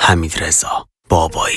حمیدرضا بابایی.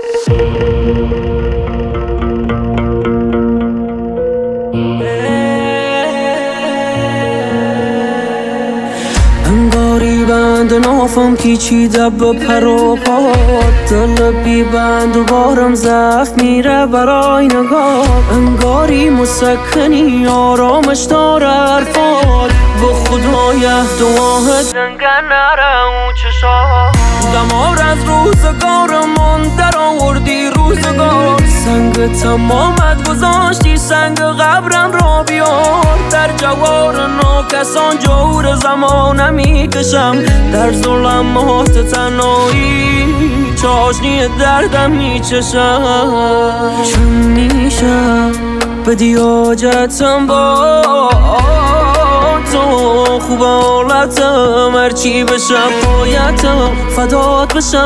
انگاری بند نافم پیچیده به پر و پات، دل بی بند و بارم ضعف میره برای نگاه. انگاری مسکنی آرامش داره حرفات، به خدای دعاهت دنگه نره اون چشا. دمار از روزگارمون در آوردی روزگار، سنگ تمامت گذاشتی سنگ قبرم را بیار. در جوار ناکسان جور زمان میکشم، در ظلمات تنهایی چاشنی دردم میچشم. چون میشه بدی حاجتم با تو، خوب حالتم هرچی بشه پایتم، فدات بشه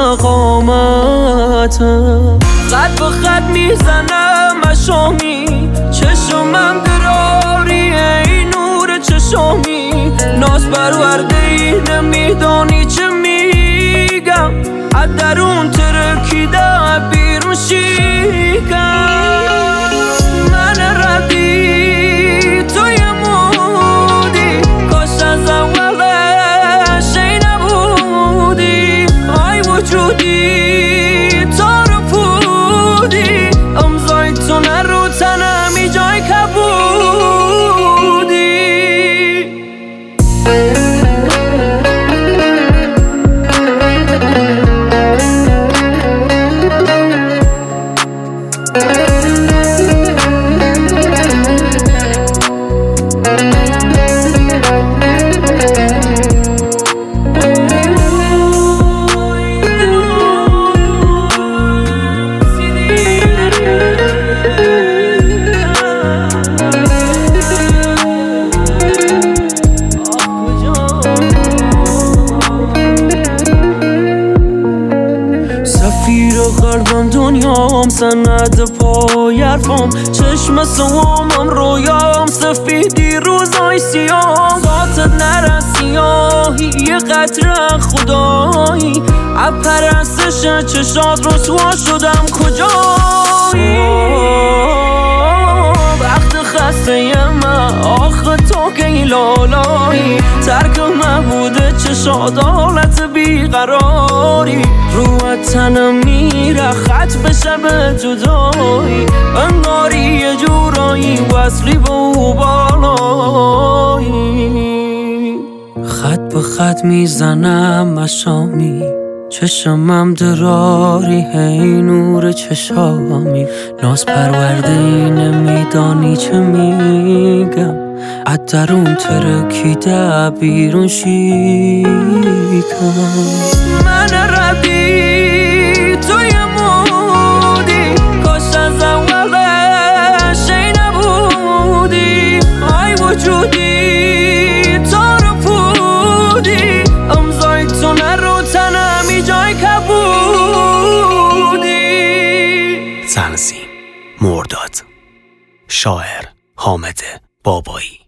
قامتم. خط به خط میزنم مشامی، چشمم دراری ای نور چشامی. ناز پرورده ای نمیدانی چه میگم، از درون ترکیده بیرون شیکم. من ردی توی مودی، کاش از اولش ای نبودی. آی وجودی تا رو پودی، امضای تو نرو تنمی جای کبودی. قلبم دنیام سند پای حرفام، چشم سوامم رویام سفیدی روزای سیام. ذاتت نره سیاهی یه قطره خدایی، پرستش چشات رسوا شدم کجایی. وقت خسته من آخه تو که لالایی، ترک مبوده چشات حالت بیقراری. روحت تنم میره خط بشه به جدایی، انگاری یه جورایی وصلی به او بالایی. خط به خط میزنم مشامی، چشمم دراری هی نور چشامی. ناز پرورده ای نمیدانی چه میگم، از درون ترکیده بیرون شیکم. من ردی توی مودی، کاش از اولش ای نبودی. آی وجودی تا رو پودی، امضای تو نرو تنمی جای کبودی. تنظیم مرداد، شاعر حامد بابایی.